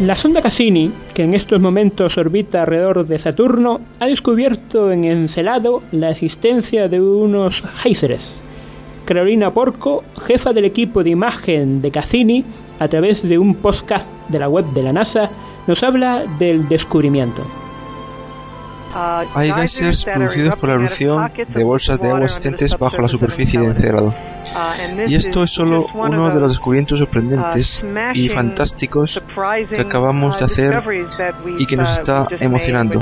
La sonda Cassini, que en estos momentos orbita alrededor de Saturno, ha descubierto en Encelado la existencia de unos géiseres. Carolina Porco, jefa del equipo de imagen de Cassini, a través de un podcast de la web de la NASA, nos habla del descubrimiento. Hay geysers producidos por la erupción de bolsas de agua existentes bajo la superficie de Encelado. Y esto es solo uno de los descubrimientos sorprendentes y fantásticos que acabamos de hacer y que nos está emocionando.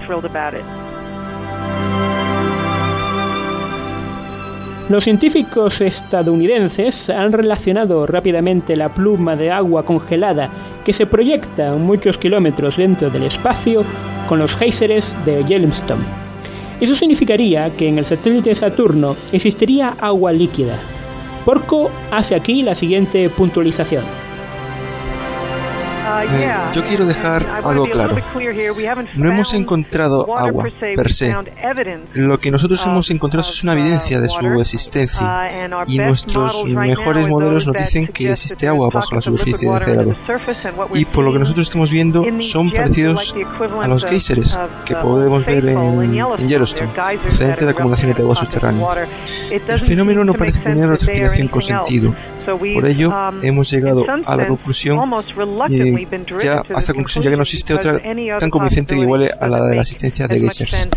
Los científicos estadounidenses han relacionado rápidamente la pluma de agua congelada que se proyecta muchos kilómetros dentro del espacio con los géiseres de Yellowstone. Eso significaría que en el satélite Saturno existiría agua líquida. Porco hace aquí la siguiente puntualización. Yo quiero dejar algo claro. No hemos encontrado agua per se. Lo que nosotros hemos encontrado es una evidencia de su existencia, y nuestros mejores modelos nos dicen que existe agua bajo la superficie de Encelado. Y por lo que nosotros estamos viendo, son parecidos a los géiseres que podemos ver en Yellowstone, procedentes de acumulaciones de agua subterránea. El fenómeno no parece tener otra explicación con sentido. Por ello, hemos llegado a la conclusión, ya a esta conclusión, ya que no existe otra tan convincente que iguale a la de la existencia de geysers.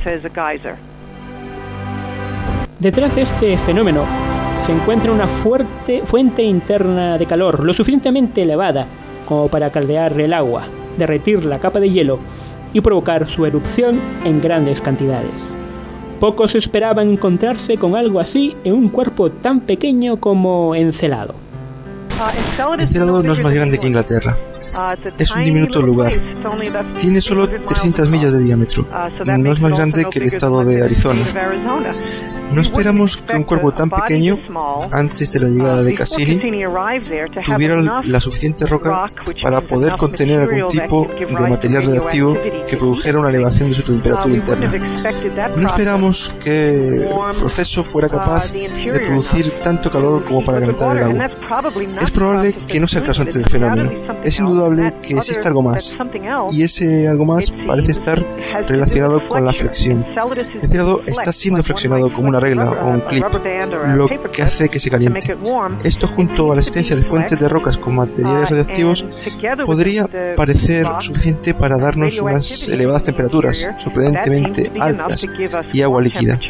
Detrás de este fenómeno se encuentra una fuerte fuente interna de calor, lo suficientemente elevada como para caldear el agua, derretir la capa de hielo y provocar su erupción en grandes cantidades. Pocos esperaban encontrarse con algo así en un cuerpo tan pequeño como Encelado. Encelado no es más grande que Inglaterra. Es un diminuto lugar. Tiene solo 300 millas de diámetro. No es más grande que el estado de Arizona. No esperamos que un cuerpo tan pequeño, antes de la llegada de Cassini, tuviera la suficiente roca para poder contener algún tipo de material radiactivo que produjera una elevación de su temperatura interna. No esperamos que el proceso fuera capaz de producir tanto calor como para calentar el agua. Es probable que no sea el causante del fenómeno. Es indudable que existe algo más, y ese algo más parece estar relacionado con la flexión. El Encelado está siendo flexionado como una regla o un clip, lo que hace que se caliente. Esto, junto a la existencia de fuentes de rocas con materiales radioactivos, podría parecer suficiente para darnos unas elevadas temperaturas, sorprendentemente altas, y agua líquida.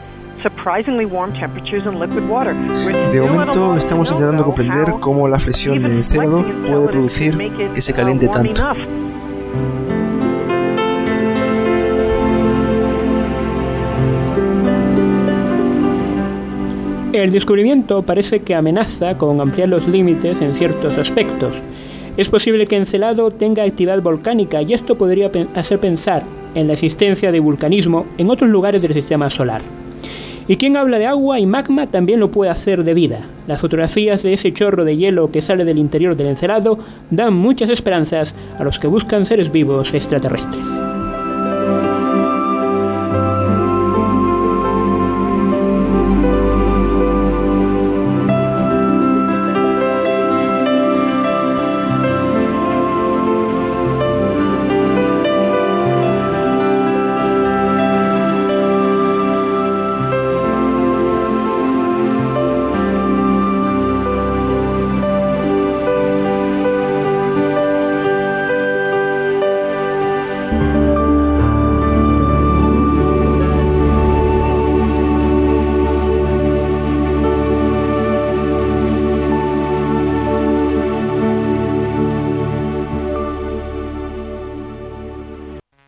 De momento estamos intentando comprender cómo la flexión del Encelado puede producir que se caliente tanto. El descubrimiento parece que amenaza con ampliar los límites en ciertos aspectos. Es posible que Encelado tenga actividad volcánica y esto podría hacer pensar en la existencia de vulcanismo en otros lugares del sistema solar. Y quien habla de agua y magma también lo puede hacer de vida. Las fotografías de ese chorro de hielo que sale del interior del Encelado dan muchas esperanzas a los que buscan seres vivos extraterrestres.